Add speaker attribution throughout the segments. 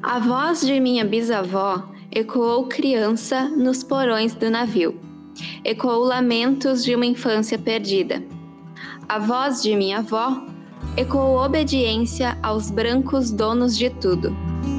Speaker 1: A voz de minha bisavó ecoou criança nos porões do navio. Ecoou lamentos de uma infância perdida. A voz de minha avó ecoou obediência aos brancos donos de tudo.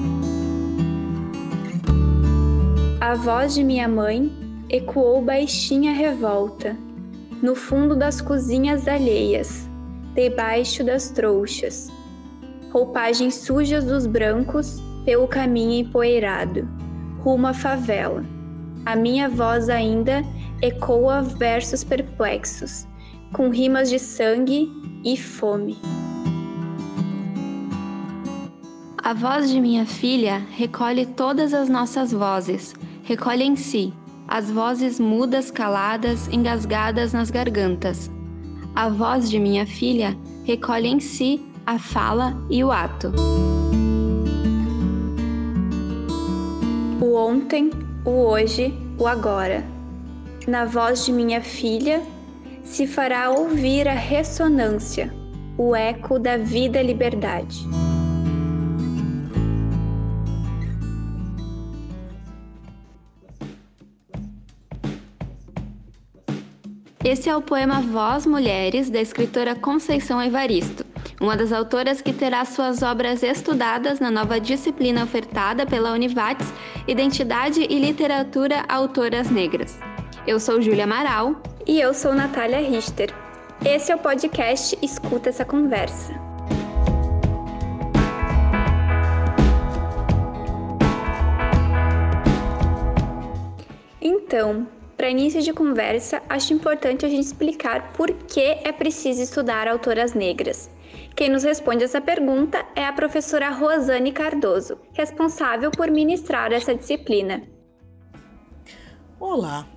Speaker 2: A voz de minha mãe ecoou baixinha revolta, no fundo das cozinhas alheias, debaixo das trouxas. Roupagens sujas dos brancos pelo caminho empoeirado, rumo à favela. A minha voz ainda ecoa versos perplexos, com rimas de sangue e fome.
Speaker 1: A voz de minha filha recolhe todas as nossas vozes, recolhe em si as vozes mudas, caladas, engasgadas nas gargantas. A voz de minha filha recolhe em si a fala e o ato.
Speaker 2: O ontem, o hoje, o agora. Na voz de minha filha se fará ouvir a ressonância, o eco da vida e liberdade.
Speaker 1: Esse é o poema Voz Mulheres, da escritora Conceição Evaristo, uma das autoras que terá suas obras estudadas na nova disciplina ofertada pela Univates, Identidade e Literatura Autoras Negras. Eu sou Júlia Amaral.
Speaker 2: E eu sou Natália Richter. Esse é o podcast Escuta Essa Conversa. Então, para início de conversa, acho importante a gente explicar por que é preciso estudar autoras negras. Quem nos responde essa pergunta é a professora Rosane Cardoso, responsável por ministrar essa disciplina.
Speaker 3: Olá!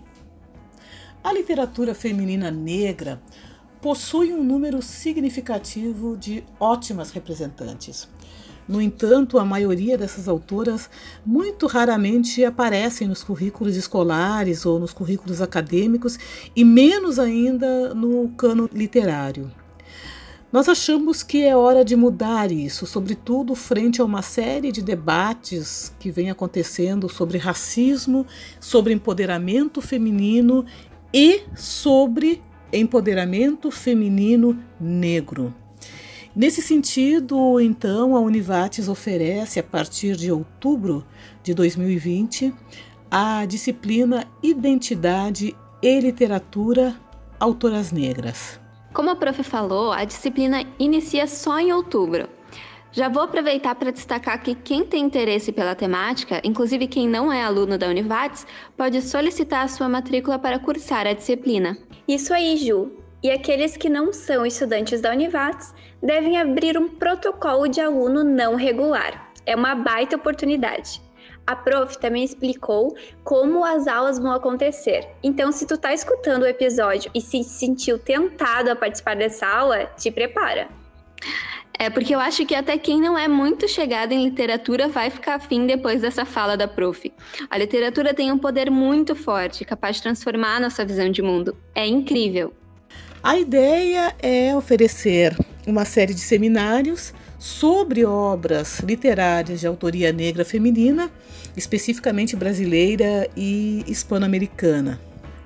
Speaker 3: A literatura feminina negra possui um número significativo de ótimas representantes. No entanto, a maioria dessas autoras muito raramente aparecem nos currículos escolares ou nos currículos acadêmicos e menos ainda no cano literário. Nós achamos que é hora de mudar isso, sobretudo frente a uma série de debates que vem acontecendo sobre racismo, sobre empoderamento feminino e sobre empoderamento feminino negro. Nesse sentido, então, a Univates oferece, a partir de outubro de 2020, a disciplina Identidade e Literatura Autoras Negras.
Speaker 1: Como a prof falou, a disciplina inicia só em outubro. Já vou aproveitar para destacar que quem tem interesse pela temática, inclusive quem não é aluno da Univates, pode solicitar a sua matrícula para cursar a disciplina.
Speaker 2: Isso aí, Ju! E aqueles que não são estudantes da Univates devem abrir um protocolo de aluno não regular. É uma baita oportunidade. A prof também explicou como as aulas vão acontecer. Então, se tu tá escutando o episódio e se sentiu tentado a participar dessa aula, te prepara.
Speaker 1: É porque eu acho que até quem não é muito chegado em literatura vai ficar afim depois dessa fala da prof. A literatura tem um poder muito forte, capaz de transformar a nossa visão de mundo. É incrível.
Speaker 3: A ideia é oferecer uma série de seminários sobre obras literárias de autoria negra feminina, especificamente brasileira e hispano-americana.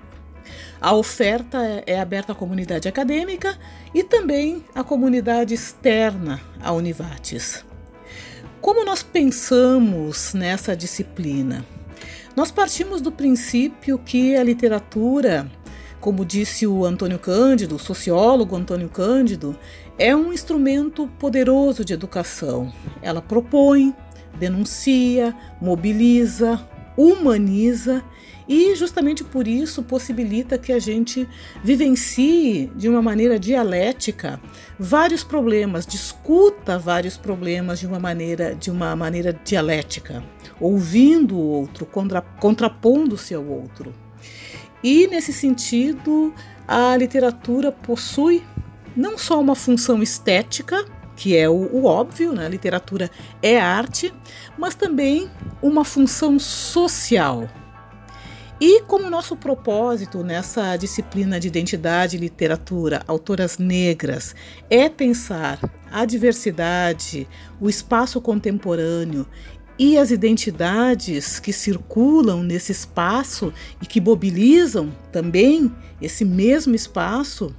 Speaker 3: A oferta é aberta à comunidade acadêmica e também à comunidade externa à Univates. Como nós pensamos nessa disciplina? Nós partimos do princípio que a literatura, como disse o Antônio Cândido, o sociólogo Antônio Cândido, é um instrumento poderoso de educação. Ela propõe, denuncia, mobiliza, humaniza e justamente por isso possibilita que a gente vivencie de uma maneira dialética vários problemas, discuta vários problemas de uma maneira dialética, ouvindo o outro, contrapondo-se ao outro. E nesse sentido, a literatura possui não só uma função estética, que é o óbvio, né? A literatura é arte, mas também uma função social. E como nosso propósito nessa disciplina de identidade e literatura, autoras negras, é pensar a diversidade, o espaço contemporâneo e as identidades que circulam nesse espaço e que mobilizam também esse mesmo espaço,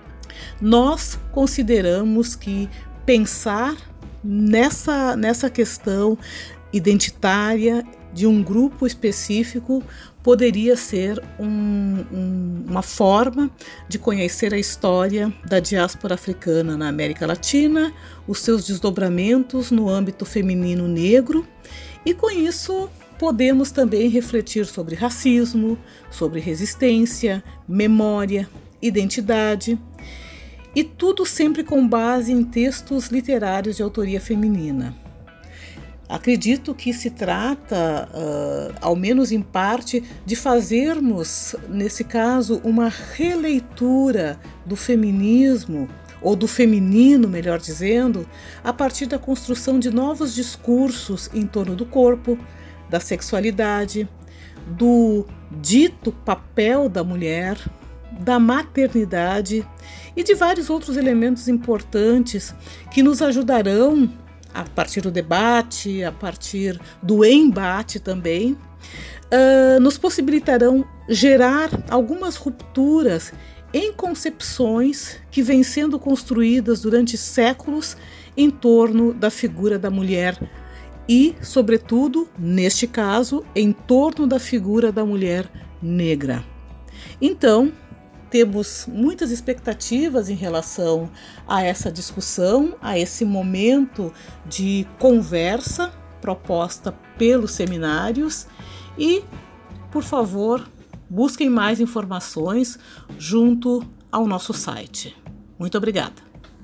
Speaker 3: nós consideramos que pensar nessa questão identitária de um grupo específico poderia ser uma forma de conhecer a história da diáspora africana na América Latina, os seus desdobramentos no âmbito feminino negro, e com isso podemos também refletir sobre racismo, sobre resistência, memória, identidade, e tudo sempre com base em textos literários de autoria feminina. Acredito que se trata, ao menos em parte, de fazermos, nesse caso, uma releitura do feminismo, ou do feminino, melhor dizendo, a partir da construção de novos discursos em torno do corpo, da sexualidade, do dito papel da mulher, da maternidade e de vários outros elementos importantes que nos ajudarão, a partir do debate, a partir do embate também, nos possibilitarão gerar algumas rupturas em concepções que vêm sendo construídas durante séculos em torno da figura da mulher e, sobretudo, neste caso, em torno da figura da mulher negra. Então, temos muitas expectativas em relação a essa discussão, a esse momento de conversa proposta pelos seminários e, por favor, busquem mais informações junto ao nosso site. Muito obrigada.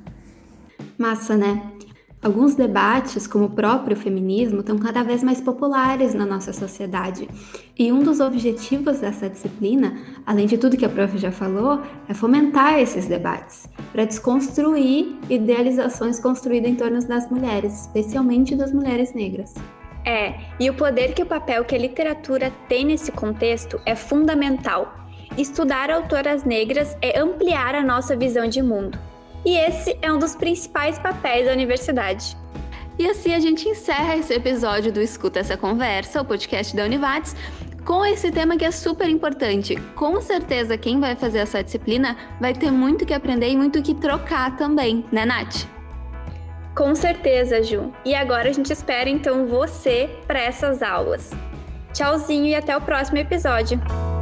Speaker 1: Massa, né? Alguns debates, como o próprio feminismo, estão cada vez mais populares na nossa sociedade. E um dos objetivos dessa disciplina, além de tudo que a prof já falou, é fomentar esses debates, para desconstruir idealizações construídas em torno das mulheres, especialmente das mulheres negras.
Speaker 2: E o poder que o papel que a literatura tem nesse contexto é fundamental. Estudar autoras negras é ampliar a nossa visão de mundo. E esse é um dos principais papéis da universidade.
Speaker 1: E assim a gente encerra esse episódio do Escuta Essa Conversa, o podcast da Univates, com esse tema que é super importante. Com certeza quem vai fazer essa disciplina vai ter muito que aprender e muito que trocar também, né, Nath?
Speaker 2: Com certeza, Ju. E agora a gente espera então você para essas aulas. Tchauzinho e até o próximo episódio.